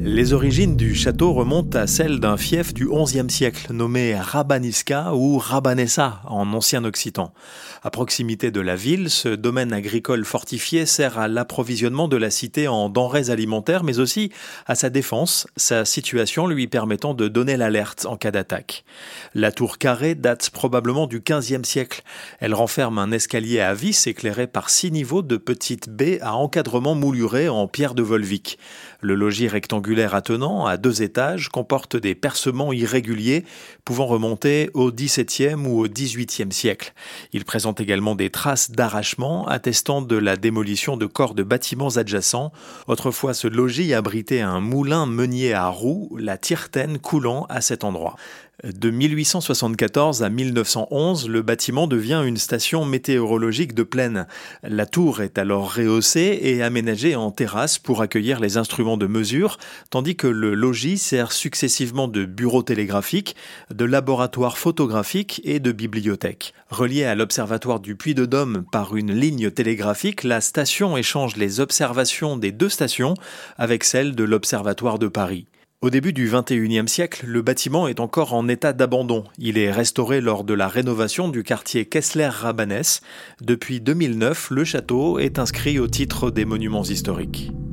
Les origines du château remontent à celles d'un fief du XIe siècle nommé Rabaniska ou Rabanessa en ancien occitan. À proximité de la ville, ce domaine agricole fortifié sert à l'approvisionnement de la cité en denrées alimentaires mais aussi à sa défense, sa situation lui permettant de donner l'alerte en cas d'attaque. La tour carrée date probablement du XVe siècle. Elle renferme un escalier à vis éclairé par 6 niveaux de petites baies à encadrement mouluré en pierre de Volvic. Le logis rectangulaire attenant, à 2 étages, comporte des percements irréguliers pouvant remonter au XVIIe ou au XVIIIe siècle. Il présente également des traces d'arrachement attestant de la démolition de corps de bâtiments adjacents. Autrefois, ce logis abritait un moulin meunier à roues, la Tirtaine coulant à cet endroit. De 1874 à 1911, le bâtiment devient une station météorologique de plaine. La tour est alors rehaussée et aménagée en terrasse pour accueillir les instruments de mesure, tandis que le logis sert successivement de bureau télégraphique, de laboratoire photographique et de bibliothèque. Reliée à l'observatoire du Puy-de-Dôme par une ligne télégraphique, la station échange les observations des 2 stations avec celles de l'observatoire de Paris. Au début du XXIe siècle, le bâtiment est encore en état d'abandon. Il est restauré lors de la rénovation du quartier Kessler-Rabanès. Depuis 2009, le château est inscrit au titre des monuments historiques.